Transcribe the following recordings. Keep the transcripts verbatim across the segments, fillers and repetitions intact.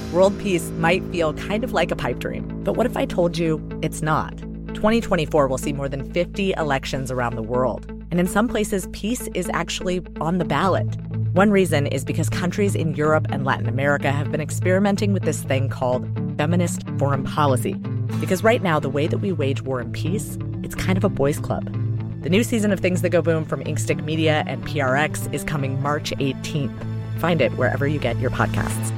World peace might feel kind of like a pipe dream, but what if I told you it's not? twenty twenty-four will see more than fifty elections around the world, and in some places, peace is actually on the ballot. One reason is because countries in Europe and Latin America have been experimenting with this thing called feminist foreign policy. Because right now, the way that we wage war and peace, it's kind of a boys' club. The new season of Things That Go Boom from Inkstick Media and P R X is coming March eighteenth. Find it wherever you get your podcasts.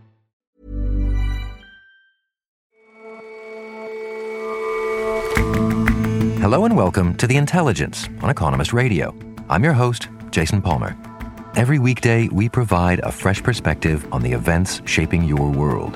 Hello and welcome to The Intelligence on Economist Radio. I'm your host, Jason Palmer. Every weekday, we provide a fresh perspective on the events shaping your world.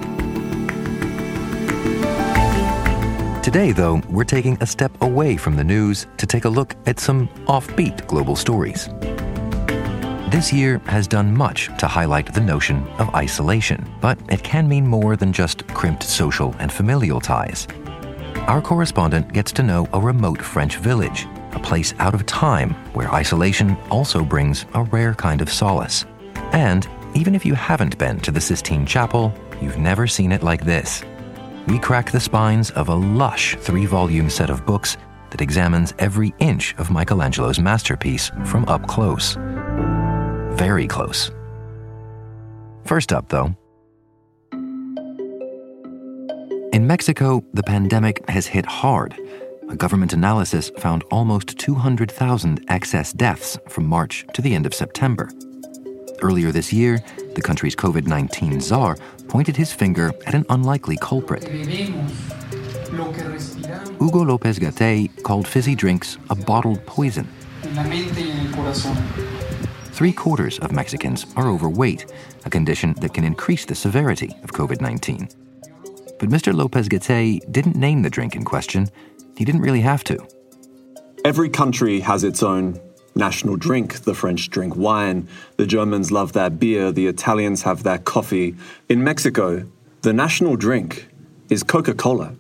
Today, though, we're taking a step away from the news to take a look at some offbeat global stories. This year has done much to highlight the notion of isolation, but it can mean more than just crimped social and familial ties. Our correspondent gets to know a remote French village, a place out of time where isolation also brings a rare kind of solace. And even if you haven't been to the Sistine Chapel, you've never seen it like this. We crack the spines of a lush three-volume set of books that examines every inch of Michelangelo's masterpiece from up close. Very close. First up, though, in Mexico, the pandemic has hit hard. A government analysis found almost two hundred thousand excess deaths from March to the end of September. Earlier this year, the country's covid nineteen czar pointed his finger at an unlikely culprit. Hugo López-Gatell called fizzy drinks a bottled poison. Three quarters of Mexicans are overweight, a condition that can increase the severity of covid nineteen. But Mister López-Gatell didn't name the drink in question. He didn't really have to. Every country has its own national drink. The French drink wine, the Germans love their beer, the Italians have their coffee. In Mexico, the national drink is Coca-Cola.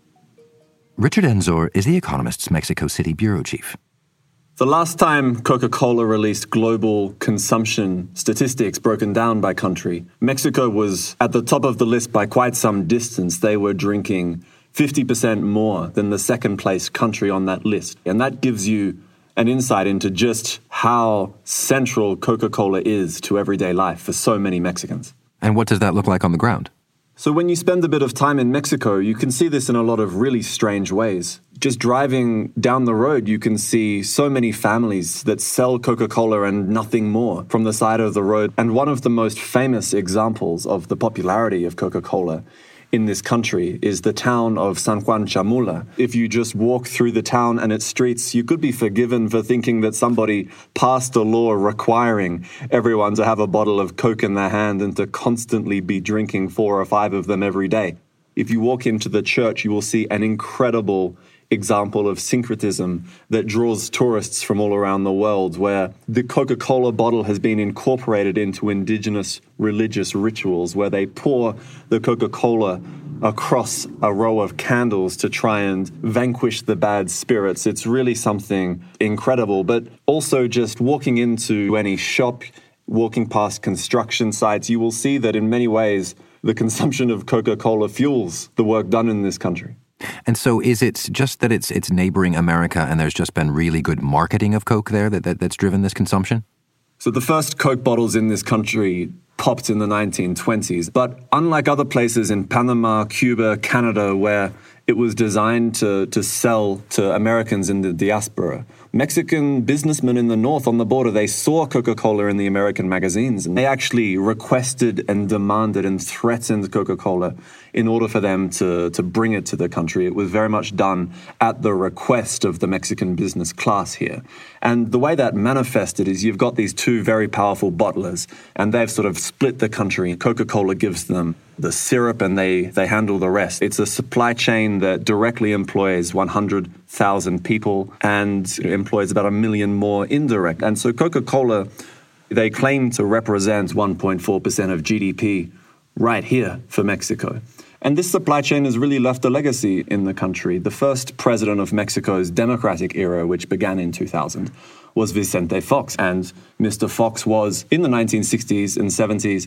Richard Enzor is The Economist's Mexico City bureau chief. The last time Coca-Cola released global consumption statistics broken down by country, Mexico was at the top of the list by quite some distance. They were drinking fifty percent more than the second place country on that list. And that gives you an insight into just how central Coca-Cola is to everyday life for so many Mexicans. And what does that look like on the ground? So when you spend a bit of time in Mexico, you can see this in a lot of really strange ways. Just driving down the road, you can see so many families that sell Coca-Cola and nothing more from the side of the road. And one of the most famous examples of the popularity of Coca-Cola in this country is the town of San Juan Chamula. If you just walk through the town and its streets, you could be forgiven for thinking that somebody passed a law requiring everyone to have a bottle of Coke in their hand and to constantly be drinking four or five of them every day. If you walk into the church, you will see an incredible example of syncretism that draws tourists from all around the world, where the Coca-Cola bottle has been incorporated into indigenous religious rituals, where they pour the Coca-Cola across a row of candles to try and vanquish the bad spirits. It's really something incredible. But also just walking into any shop, walking past construction sites, you will see that in many ways, the consumption of Coca-Cola fuels the work done in this country. And so is it just that it's it's neighboring America and there's just been really good marketing of Coke there that, that that's driven this consumption? So the first Coke bottles in this country popped in the nineteen twenties. But unlike other places in Panama, Cuba, Canada, where it was designed to, to sell to Americans in the diaspora, Mexican businessmen in the north on the border, they saw Coca-Cola in the American magazines, and they actually requested and demanded and threatened Coca-Cola in order for them to, to bring it to the country. It was very much done at the request of the Mexican business class here. And the way that manifested is you've got these two very powerful bottlers, and they've sort of split the country. Coca-Cola gives them the syrup and they, they handle the rest. It's a supply chain that directly employs one hundred thousand people and employs about a million more indirect. And so Coca-Cola, they claim to represent one point four percent of G D P right here for Mexico. And this supply chain has really left a legacy in the country. The first president of Mexico's democratic era, which began in two thousand, was Vicente Fox. And Mister Fox was, in the nineteen sixties and seventies,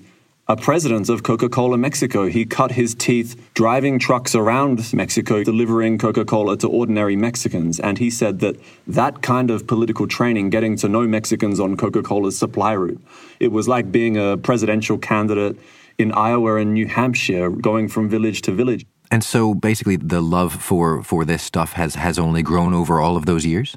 a president of Coca-Cola Mexico. He cut his teeth driving trucks around Mexico, delivering Coca-Cola to ordinary Mexicans. And he said that that kind of political training, getting to know Mexicans on Coca-Cola's supply route, it was like being a presidential candidate in Iowa and New Hampshire, going from village to village. And so basically the love for, for this stuff has, has only grown over all of those years?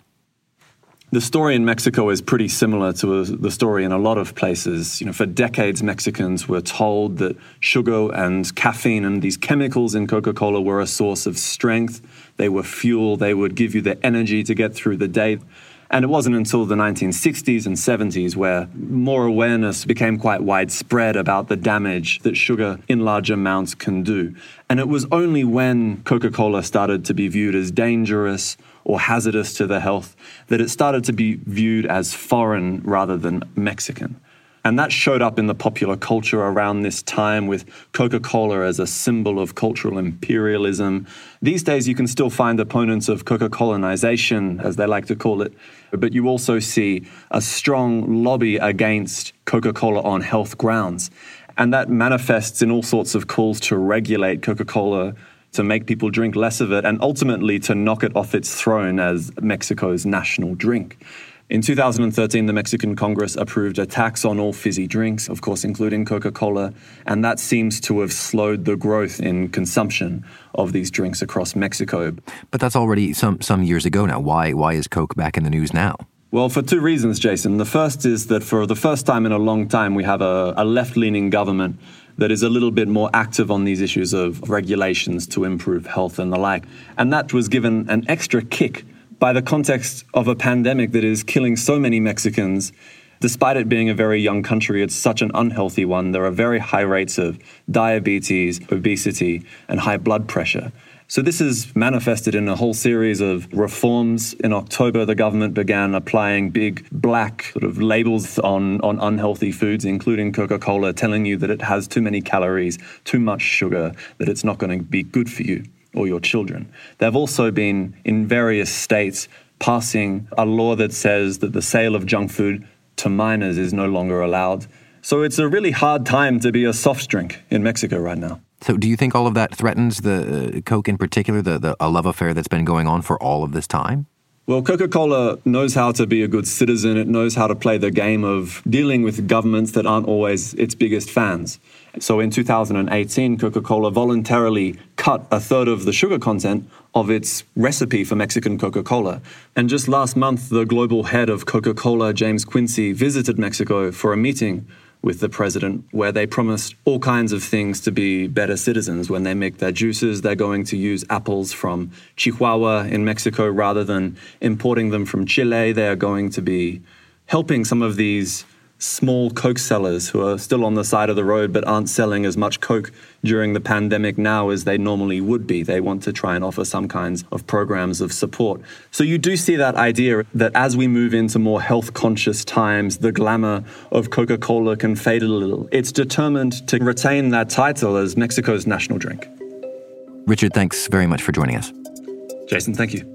The story in Mexico is pretty similar to the story in a lot of places. You know, for decades, Mexicans were told that sugar and caffeine and these chemicals in Coca-Cola were a source of strength. They were fuel. They would give you the energy to get through the day. And it wasn't until the nineteen sixties and seventies where more awareness became quite widespread about the damage that sugar in large amounts can do. And it was only when Coca-Cola started to be viewed as dangerous or hazardous to the health that it started to be viewed as foreign rather than Mexican. And that showed up in the popular culture around this time with Coca-Cola as a symbol of cultural imperialism. These days, you can still find opponents of Coca-Colanization, as they like to call it, but you also see a strong lobby against Coca-Cola on health grounds. And that manifests in all sorts of calls to regulate Coca-Cola, to make people drink less of it, and ultimately to knock it off its throne as Mexico's national drink. In two thousand thirteen, the Mexican Congress approved a tax on all fizzy drinks, of course, including Coca-Cola, and that seems to have slowed the growth in consumption of these drinks across Mexico. But that's already some, some years ago now. Why, why is Coke back in the news now? Well, for two reasons, Jason. The first is that for the first time in a long time, we have a, a left-leaning government that is a little bit more active on these issues of regulations to improve health and the like. And that was given an extra kick by the context of a pandemic that is killing so many Mexicans. Despite it being a very young country, it's such an unhealthy one. There are very high rates of diabetes, obesity, and high blood pressure. So this is manifested in a whole series of reforms. In October, the government began applying big black sort of labels on, on unhealthy foods, including Coca-Cola, telling you that it has too many calories, too much sugar, that it's not going to be good for you or your children. There have also been, in various states, passing a law that says that the sale of junk food to minors is no longer allowed. So it's a really hard time to be a soft drink in Mexico right now. So do you think all of that threatens the uh, Coke in particular, the, the a love affair that's been going on for all of this time? Well, Coca-Cola knows how to be a good citizen. It knows how to play the game of dealing with governments that aren't always its biggest fans. So in two thousand eighteen, Coca-Cola voluntarily cut a third of the sugar content of its recipe for Mexican Coca-Cola. And just last month, the global head of Coca-Cola, James Quincey, visited Mexico for a meeting with the president, where they promised all kinds of things to be better citizens. When they make their juices, they're going to use apples from Chihuahua in Mexico rather than importing them from Chile. They are going to be helping some of these small Coke sellers who are still on the side of the road but aren't selling as much Coke during the pandemic now as they normally would be. They want to try and offer some kinds of programs of support. So you do see that idea that as we move into more health-conscious times, the glamour of Coca-Cola can fade a little. It's determined to retain that title as Mexico's national drink. Richard, thanks very much for joining us. Jason, thank you.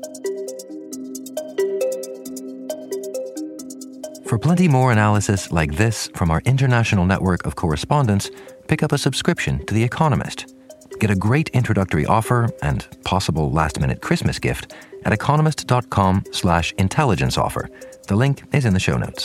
For plenty more analysis like this from our international network of correspondents, pick up a subscription to The Economist. Get a great introductory offer and possible last-minute Christmas gift at economist.com slash intelligence offer. The link is in the show notes.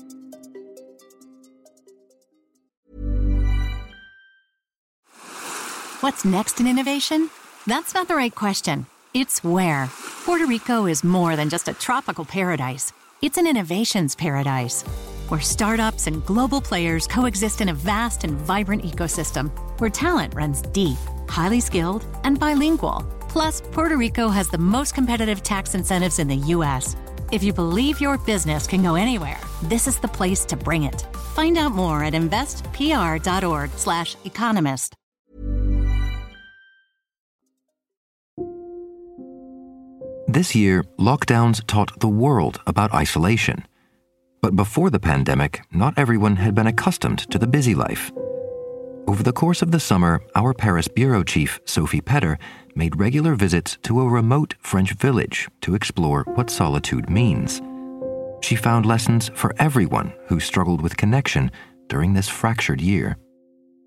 What's next in innovation? That's not the right question. It's where. Puerto Rico is more than just a tropical paradise. It's an innovations paradise, where startups and global players coexist in a vast and vibrant ecosystem, where talent runs deep, highly skilled, and bilingual. Plus, Puerto Rico has the most competitive tax incentives in the U S. If you believe your business can go anywhere, this is the place to bring it. Find out more at investpr.org slash economist. This year, lockdowns taught the world about isolation. But before the pandemic, not everyone had been accustomed to the busy life. Over the course of the summer, our Paris bureau chief, Sophie Petter, made regular visits to a remote French village to explore what solitude means. She found lessons for everyone who struggled with connection during this fractured year.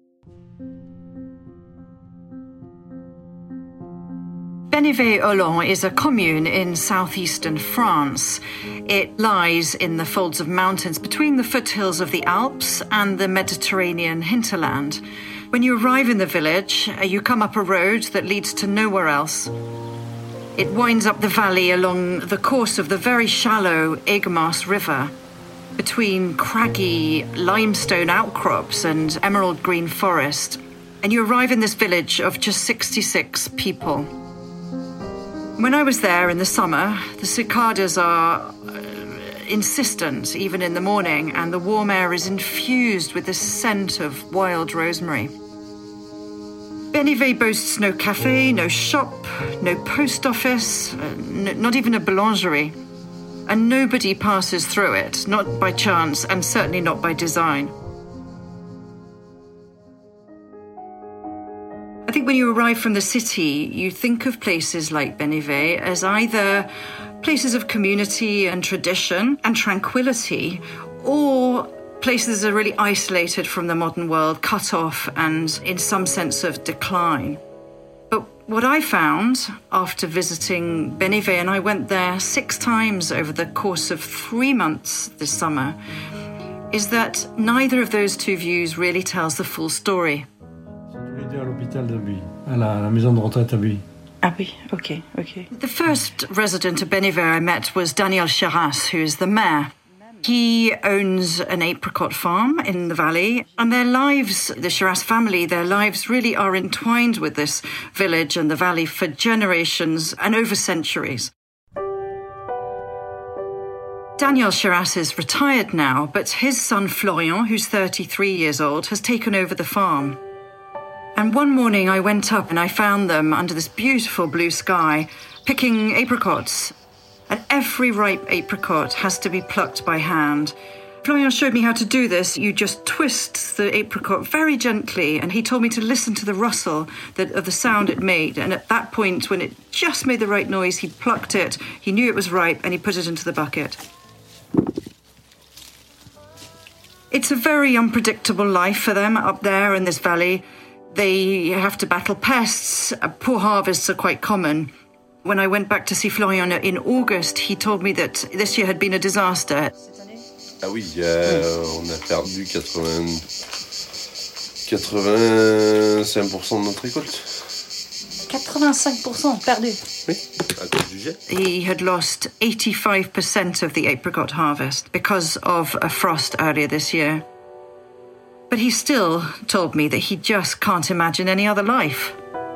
Benivay-Olon is a commune in southeastern France. It lies in the folds of mountains between the foothills of the Alps and the Mediterranean hinterland. When you arrive in the village, you come up a road that leads to nowhere else. It winds up the valley along the course of the very shallow Aiguemarce River, between craggy limestone outcrops and emerald green forest. And you arrive in this village of just sixty-six people. When I was there in the summer, the cicadas are uh, insistent even in the morning, and the warm air is infused with the scent of wild rosemary. Benivay boasts no cafe, no shop, no post office, uh, n- not even a boulangerie. And nobody passes through it, not by chance and certainly not by design. I think when you arrive from the city, you think of places like Benivay as either places of community and tradition and tranquility, or places that are really isolated from the modern world, cut off and in some sense of decline. But what I found after visiting Benivay, and I went there six times over the course of three months this summer, is that neither of those two views really tells the full story. Ah oui, okay, okay. The first resident of Benivay I met was Daniel Charras, who is the mayor. He owns an apricot farm in the valley, and their lives, the Charras family, their lives really are entwined with this village and the valley for generations and over centuries. Daniel Charras is retired now, but his son Florian, who's thirty-three years old, has taken over the farm. And one morning I went up and I found them under this beautiful blue sky, picking apricots. And every ripe apricot has to be plucked by hand. Florian showed me how to do this. You just twist the apricot very gently, and he told me to listen to the rustle that, of the sound it made. And at that point, when it just made the right noise, he plucked it, he knew it was ripe, and he put it into the bucket. It's a very unpredictable life for them up there in this valley. They have to battle pests. Poor harvests are quite common. When I went back to see Florian in August, he told me that this year had been a disaster. Ah oui, euh, on a perdu quatre-vingt-cinq percent de notre récolte. eighty-five percent perdu. Oui, à cause du jet. He had lost eighty-five percent of the apricot harvest because of a frost earlier this year. But he still told me that he just can't imagine any other life.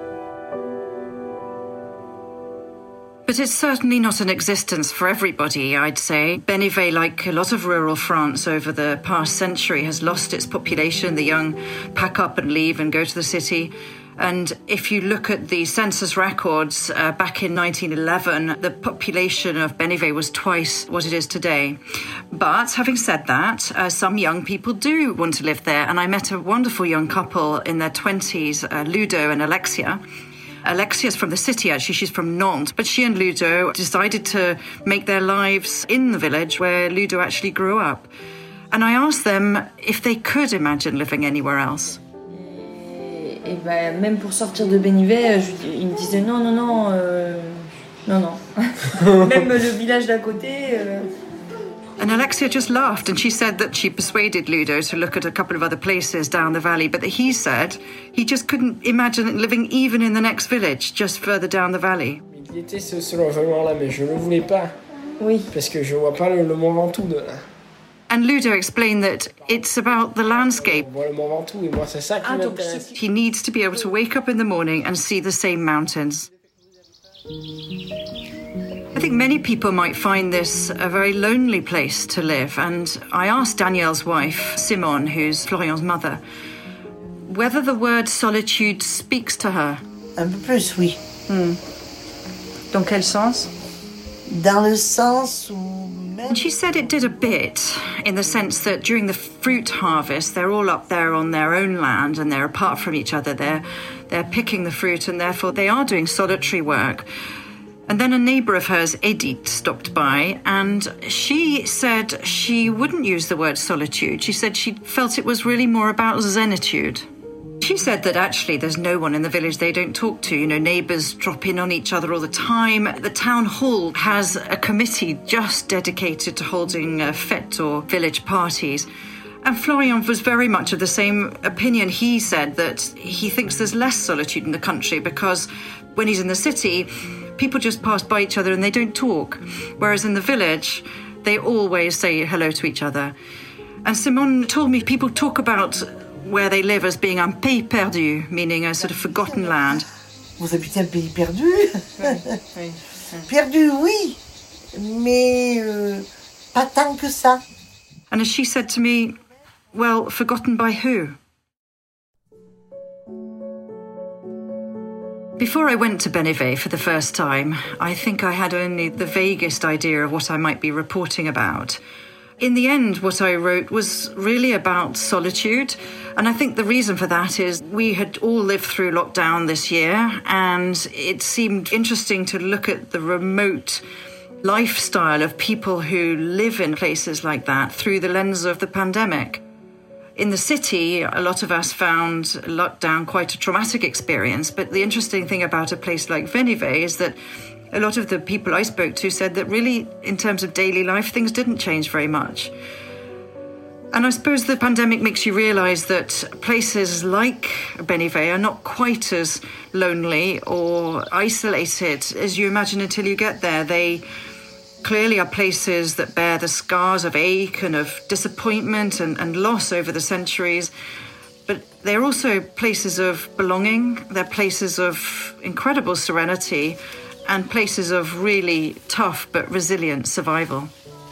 But it's certainly not an existence for everybody, I'd say. Benivay, like a lot of rural France over the past century, has lost its population. The young pack up and leave and go to the city. And if you look at the census records, uh, back in nineteen eleven, the population of Benivay was twice what it is today. But having said that, uh, some young people do want to live there. And I met a wonderful young couple in their twenties, uh, Ludo and Alexia. Alexia's from the city, actually. She's from Nantes. But she and Ludo decided to make their lives in the village where Ludo actually grew up. And I asked them if they could imagine living anywhere else. Et ben, même pour sortir de Benivay, je, il me disait non, non, non, euh, non, non. Même le village d'à côté... Euh... And Alexia just laughed, and she said that she persuaded Ludo to look at a couple of other places down the valley, but that he said he just couldn't imagine living even in the next village, just further down the valley. Il était ce, ce logement-là, mais je ne le voulais pas. Oui. Parce que je ne vois pas le, le Mont Ventoux de là. And Ludo explained that it's about the landscape. On voit le Mont Ventoux, et moi, c'est ça qui m'intéresse. He needs to be able to wake up in the morning and see the same mountains. I think many people might find this a very lonely place to live, and I asked Danielle's wife, Simone, who's Florian's mother, whether the word solitude speaks to her. Un peu plus, oui. Hmm. Dans quel sens? Dans le sens où... And she said it did a bit, in the sense that during the fruit harvest, they're all up there on their own land and they're apart from each other. They're, they're picking the fruit, and therefore they are doing solitary work. And then a neighbour of hers, Edith, stopped by, and she said she wouldn't use the word solitude. She said she felt it was really more about zenitude. She said that actually there's no one in the village they don't talk to. You know, neighbours drop in on each other all the time. The town hall has a committee just dedicated to holding uh, fêtes or village parties. And Florian was very much of the same opinion. He said that he thinks there's less solitude in the country because when he's in the city, people just pass by each other and they don't talk. Whereas in the village, they always say hello to each other. And Simone told me people talk about where they live as being un pays perdu, meaning a sort of forgotten land. Vous habitez un pays perdu? Perdu, oui, mais euh, pas tant que ça. And as she said to me, well, forgotten by who? Before I went to Benivai for the first time, I think I had only the vaguest idea of what I might be reporting about. In the end, what I wrote was really about solitude. And I think the reason for that is we had all lived through lockdown this year, and it seemed interesting to look at the remote lifestyle of people who live in places like that through the lens of the pandemic. In the city, a lot of us found lockdown quite a traumatic experience, but the interesting thing about a place like Benivai is that a lot of the people I spoke to said that really, in terms of daily life, things didn't change very much. And I suppose the pandemic makes you realise that places like Benivai are not quite as lonely or isolated as you imagine until you get there. They clearly are places that bear the scars of ache and of disappointment and, and loss over the centuries. But they're also places of belonging. They're places of incredible serenity and places of really tough but resilient survival.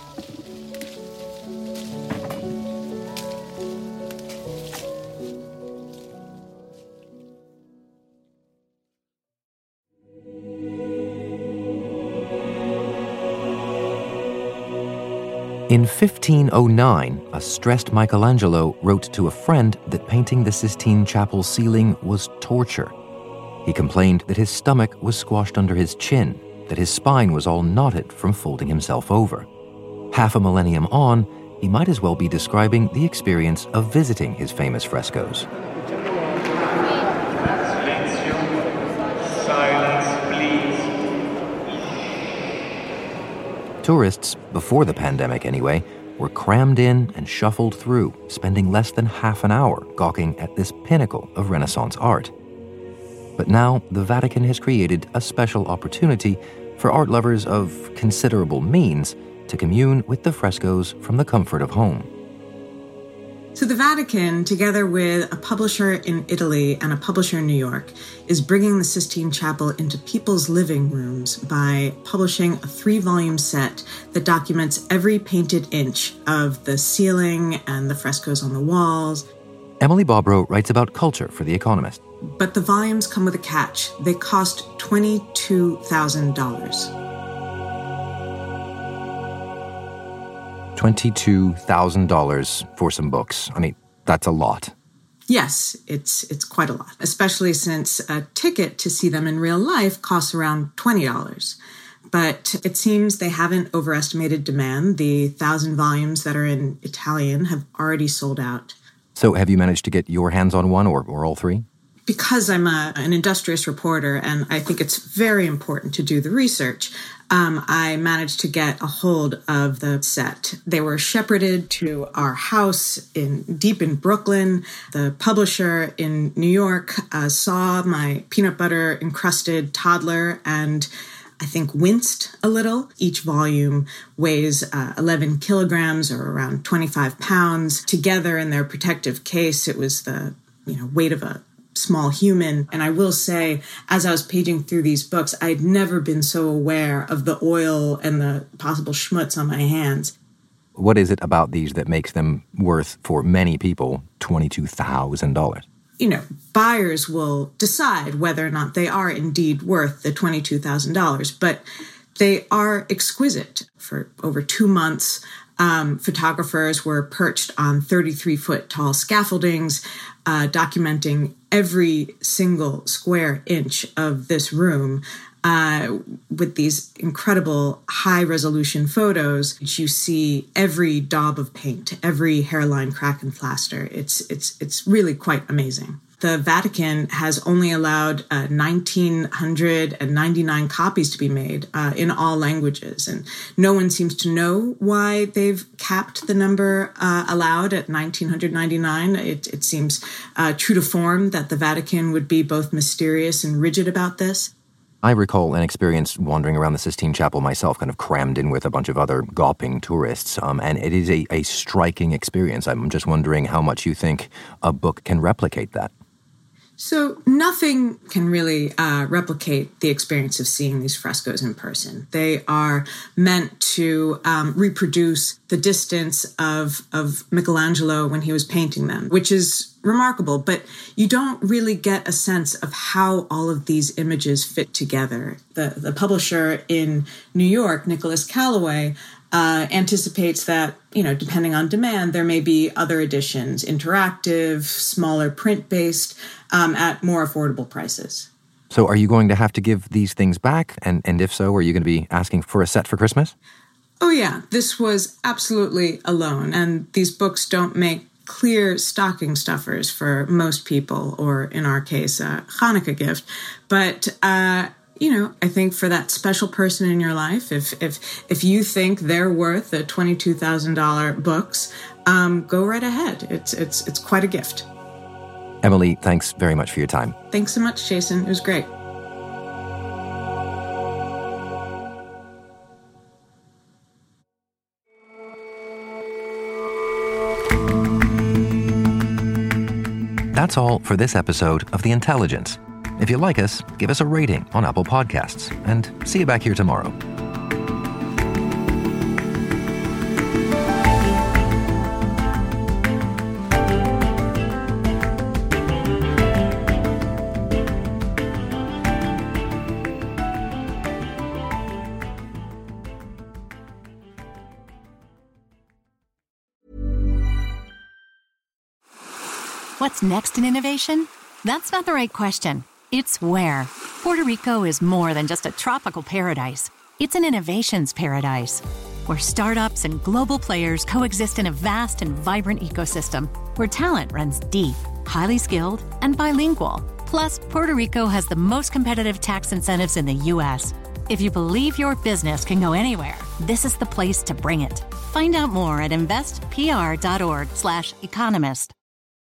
In fifteen oh nine, a stressed Michelangelo wrote to a friend that painting the Sistine Chapel ceiling was torture. He complained that his stomach was squashed under his chin, that his spine was all knotted from folding himself over. Half a millennium on, he might as well be describing the experience of visiting his famous frescoes. Tourists, before the pandemic anyway, were crammed in and shuffled through, spending less than half an hour gawking at this pinnacle of Renaissance art. But now, the Vatican has created a special opportunity for art lovers of considerable means to commune with the frescoes from the comfort of home. So the Vatican, together with a publisher in Italy and a publisher in New York, is bringing the Sistine Chapel into people's living rooms by publishing a three-volume set that documents every painted inch of the ceiling and the frescoes on the walls. Emily Bobrow writes about culture for The Economist. But the volumes come with a catch. They cost twenty-two thousand dollars. twenty-two thousand dollars for some books. I mean, that's a lot. Yes, it's it's quite a lot, especially since a ticket to see them in real life costs around twenty dollars. But it seems they haven't overestimated demand. The thousand volumes that are in Italian have already sold out. So have you managed to get your hands on one or, or all three? Because I'm a, an industrious reporter and I think it's very important to do the research, um, I managed to get a hold of the set. They were shepherded to our house in deep in Brooklyn. The publisher in New York uh, saw my peanut butter encrusted toddler and I think winced a little. Each volume weighs uh, eleven kilograms or around twenty-five pounds. Together in their protective case, it was the you know weight of a small human. And I will say, as I was paging through these books, I'd never been so aware of the oil and the possible schmutz on my hands. What is it about these that makes them worth, for many people, twenty-two thousand dollars? You know, buyers will decide whether or not they are indeed worth the twenty-two thousand dollars, but they are exquisite. For over two months, um, photographers were perched on thirty-three foot tall scaffoldings, uh, documenting every single square inch of this room uh, with these incredible high-resolution photos. You see every daub of paint, every hairline, crack, and plaster. It's it's it's really quite amazing. The Vatican has only allowed uh, one thousand nine hundred ninety-nine copies to be made uh, in all languages. And no one seems to know why they've capped the number uh, allowed at one thousand nine hundred ninety-nine. It, it seems uh, true to form that the Vatican would be both mysterious and rigid about this. I recall an experience wandering around the Sistine Chapel myself, kind of crammed in with a bunch of other gawping tourists, um, and it is a, a striking experience. I'm just wondering how much you think a book can replicate that. So nothing can really uh, replicate the experience of seeing these frescoes in person. They are meant to um, reproduce the distance of, of Michelangelo when he was painting them, which is remarkable, but you don't really get a sense of how all of these images fit together. The, the publisher in New York, Nicholas Callaway, Uh, anticipates that, you know, depending on demand, there may be other editions, interactive, smaller print-based, um, at more affordable prices. So are you going to have to give these things back? And, and if so, are you going to be asking for a set for Christmas? Oh, yeah. This was absolutely a loan. And these books don't make clear stocking stuffers for most people, or in our case, a Hanukkah gift. But, uh, you know, I think for that special person in your life, if if if you think they're worth the twenty-two thousand dollars books, um, go right ahead. It's it's it's quite a gift. Emily, thanks very much for your time. Thanks so much, Jason. It was great. That's all for this episode of The Intelligence. If you like us, give us a rating on Apple Podcasts, and see you back here tomorrow. What's next in innovation? That's not the right question. It's where. Puerto Rico is more than just a tropical paradise. It's an innovations paradise, where startups and global players coexist in a vast and vibrant ecosystem, where talent runs deep, highly skilled, and bilingual. Plus, Puerto Rico has the most competitive tax incentives in the U S. If you believe your business can go anywhere, this is the place to bring it. Find out more at investpr.org slash economist.